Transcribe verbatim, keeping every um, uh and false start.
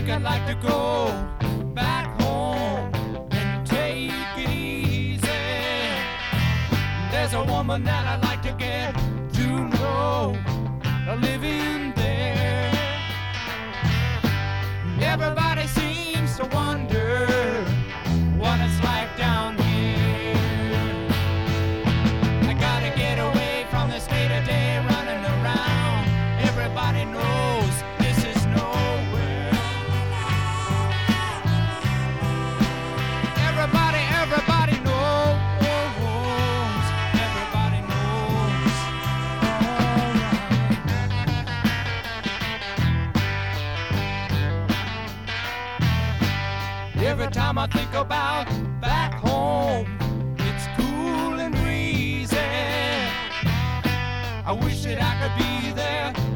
I'd like to go back home and take it easy. There's a woman that I'd like to get to know, living there. Everybody seems to wonder what it's like down here. I gotta get away from this day-to-day running around. Everybody knows this is nowhere. Everybody, everybody knows. Everybody knows. All right. Every time I think about back home, it's cool and breezy. I wish that I could be there